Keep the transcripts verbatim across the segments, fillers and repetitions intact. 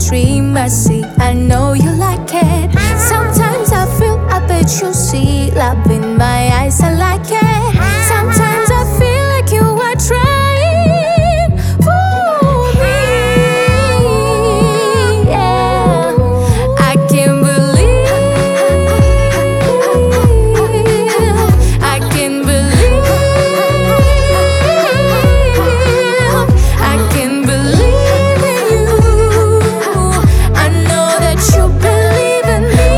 dream. I see, I know you like it. Sometimes I feel, I bet you see love in my eyes, I like it. Sometimes I feel like you are trying for me, yeah. I can't believe, I can't believe, I can't believe in you. I know that you believe in me.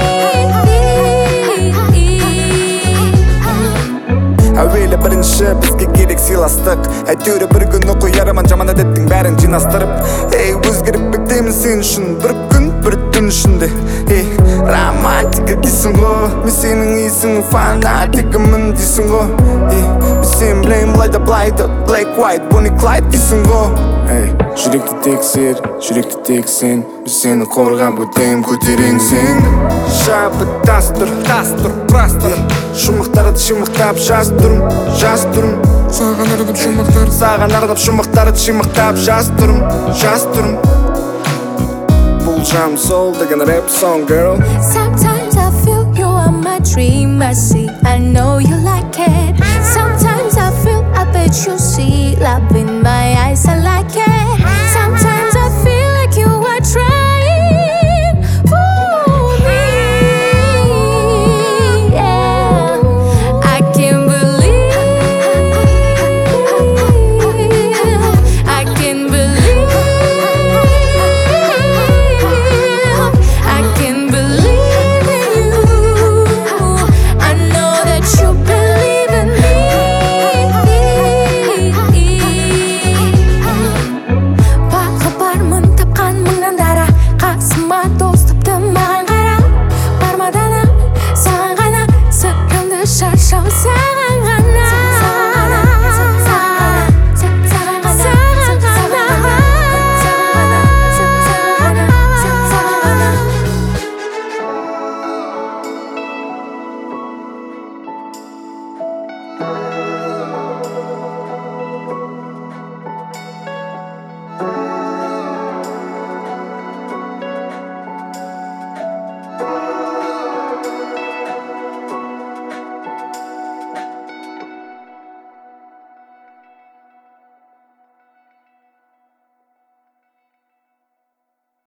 әуелі бірінші бізге керек сыйластық, әйтеуір бір күн оқу ярыман жаман әдеттің бәрін жинастырып. Ей, өзгеріп бектеймін сен үшін, бір күн бір түн ішінде. Ей, романтика дейсің ғой, мен сенің исің фанатикімін дейсің ғой. Ей, мен сен білеймін былайда былайда, Black White, Bonnie Clyde дейсің ғой. Ей, жүректі тексер, жүректі тек сен, мен сені қорғап өтем көтерең сен. Шабыттастыр, тастыр, прастыр, шумақтарды шимақтап жаз тұрым, жаз тұрым. Саған арнап жұмақтар, Саған арнап шумақтарды шимақтап жаз тұрым, жаз тұрым. Бұл жам сол деген рэп song, girl. Sometimes I feel you are my dream. I see, I know you like it. Sometimes I feel, I bet you see love in